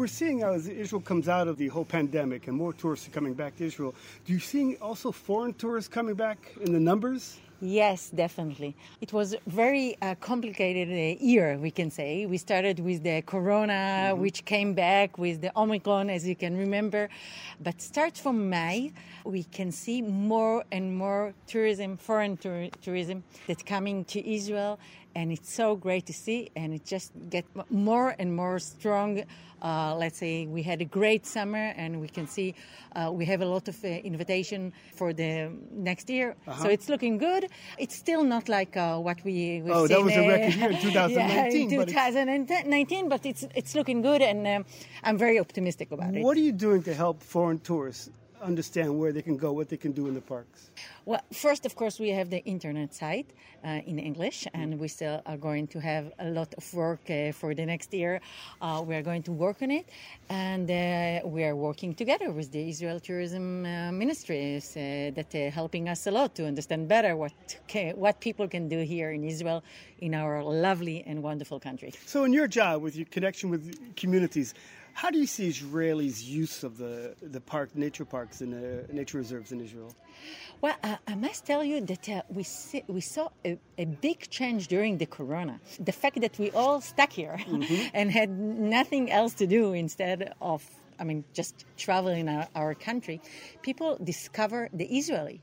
We're seeing as Israel comes out of the whole pandemic and more tourists are coming back to Israel, do you see also foreign tourists coming back in the numbers? Yes, definitely. It was a very complicated year, we can say. We started with the corona, which came back with the Omicron, as you can remember. But start from May, we can see more and more tourism, foreign tourism, that's coming to Israel. And it's so great to see, and it just gets more and more strong. Let's say we had a great summer, and we can see we have a lot of invitation for the next year. So it's looking good. It's still not like what we've seen. Oh, that was a record year in 2019. Yeah, in 2019, but it's looking good, and I'm very optimistic about it. What are you doing to help foreign tourists understand where they can go, what they can do in the parks? Well, first, of course, we have the internet site in English, and we still are going to have a lot of work for the next year. We are going to work on it, and we are working together with the Israel Tourism Ministries that are helping us a lot to understand better what people can do here in Israel, in our lovely and wonderful country. So in your job, with your connection with communities, how do you see Israelis' use of the nature parks and the nature reserves in Israel? Well, I must tell you that we saw a big change during the corona. The fact that we all stuck here and had nothing else to do instead of, just traveling in our country, people discover the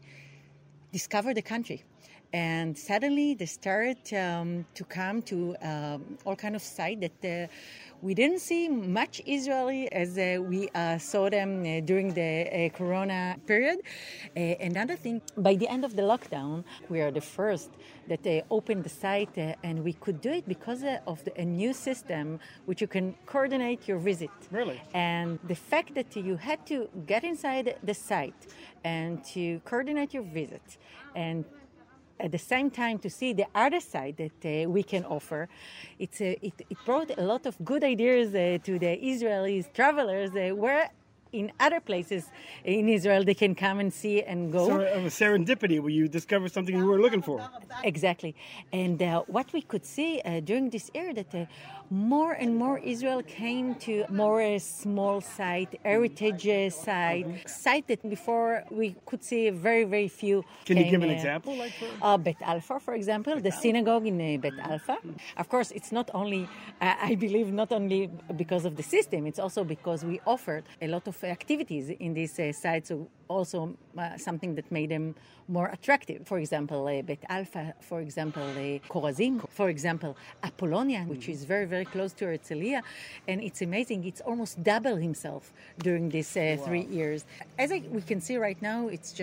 country. And suddenly they started to come to all kind of sites that we didn't see much Israeli as we saw them during the corona period. Another thing, by the end of the lockdown, we are the first that they opened the site, and we could do it because of a new system which you can coordinate your visit. Really? And the fact that you had to get inside the site and to coordinate your visit and at the same time to see the other side that we can offer, it brought a lot of good ideas to the Israeli travelers where in other places in Israel they can come and see and go. So a serendipity where you discover something you weren't looking for. Exactly. And what we could see during this year that more and more Israel came to more small site, heritage site that before we could see very, very few. Can you give an example? Bet Alpha, for example, the synagogue in Bet Alpha. Of course, it's not only, I believe, not only because of the system, it's also because we offered a lot of activities in this site, so also something that made them more attractive. For example, Bet Alpha, for example, Korazim, for example, Apollonia, which is very, very close to Herzliya, and it's amazing. It's almost double himself during these 3 years. As we can see right now, it's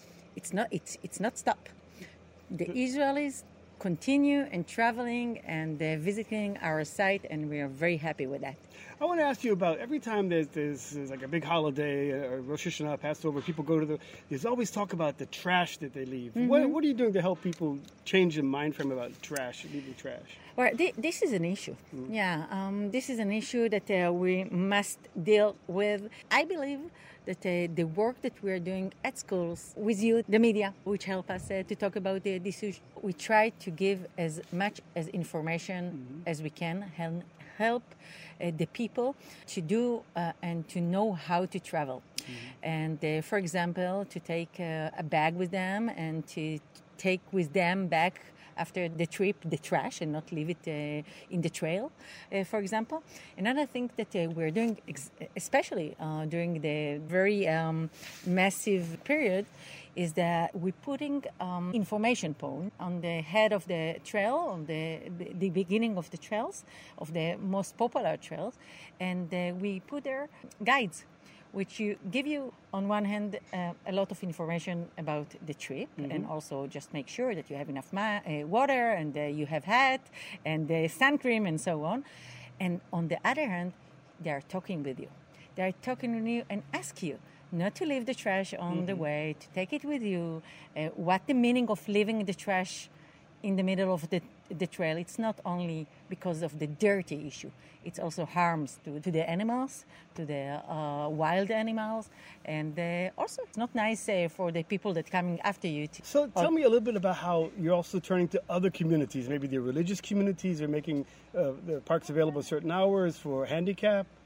not stop. The Israelis continue and traveling and visiting our site, and we are very happy with that. I want to ask you about every time there's like a big holiday or Rosh Hashanah, Passover, people go to there's always talk about the trash that they leave. What are you doing to help people change their mind frame about leaving trash? Well, this is an issue. This is an issue that we must deal with. I believe that the work that we are doing at schools with you, the media, which help us to talk about this issue, we try to give as much as information as we can, help the people to do and to know how to travel. And for example, to take a bag with them and to take with them back after the trip the trash and not leave it in the trail, for example. Another thing that we're doing, especially during the very massive period, is that we're putting information pole on the head of the trail, on the beginning of the trails, of the most popular trails, and we put there guides, which give you, on one hand, a lot of information about the trip, and also just make sure that you have enough water, and you have hat, and sun cream, and so on. And on the other hand, they are talking with you. They are talking with you and ask you not to leave the trash on the way, to take it with you, what the meaning of leaving the trash in the middle of the trail. It's not only because of the dirty issue. It's also harms to the animals, to the wild animals, and also it's not nice for the people that coming after you. So tell me a little bit about how you're also turning to other communities, maybe the religious communities, or making the parks available at certain hours for handicap.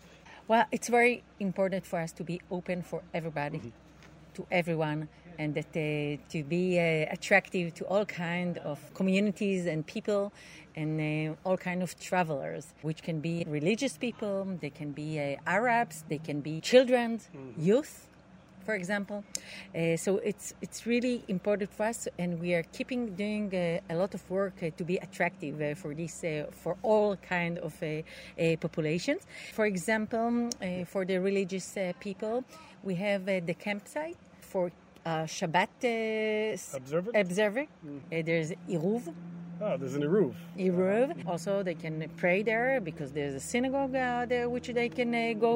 Well, it's very important for us to be open for everybody, to everyone, and that to be attractive to all kind of communities and people, and all kind of travelers, which can be religious people, they can be Arabs, they can be children, youth, for example. So it's really important for us, and we are keeping doing a lot of work to be attractive for this for all kind of populations. For example, for the religious people, we have the campsite for Shabbat observer. There's Iruv. Oh, there's an Eruv. Eruv. Also, they can pray there because there's a synagogue there, which they can go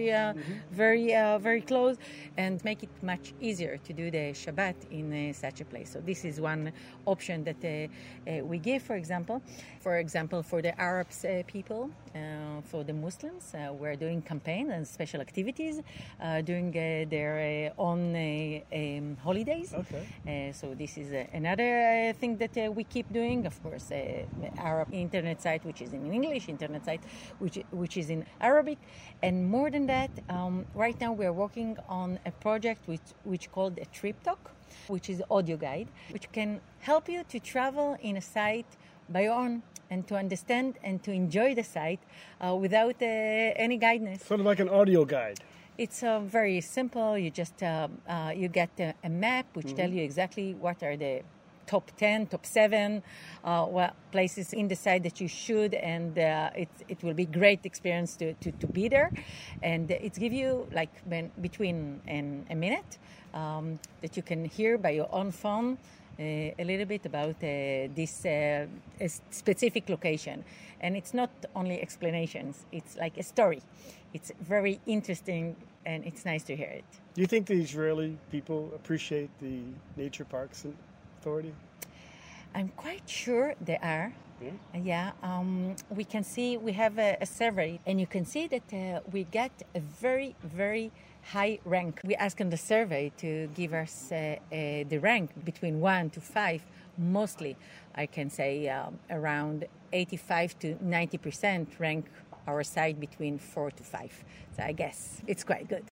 very close, and make it much easier to do the Shabbat in such a place. So this is one option that we give. For example, for the Arabs people, for the Muslims, we're doing campaign and special activities during their own holidays. Okay. So this is another thing that we keep doing. Of course, our internet site, which is in English, internet site, which is in Arabic, and more than that, right now we are working on a project which called a Trip Talk, which is audio guide, which can help you to travel in a site by your own and to understand and to enjoy the site without any guidance. Sort of like an audio guide. It's very simple. You just you get a map which tell you exactly what are the top 10, top 7 places in the site that you should, and it will be great experience to be there. And it gives you like between a minute that you can hear by your own phone a little bit about this specific location. And it's not only explanations, it's like a story. It's very interesting, and it's nice to hear it. Do you think the Israeli people appreciate the Nature Parks Authority? I'm quite sure they are. Yeah. We can see, we have a survey, and you can see that we get a very, very high rank. We asked in the survey to give us the rank between 1 to 5. Mostly, I can say around 85 to 90% rank our site between 4 to 5. So I guess it's quite good.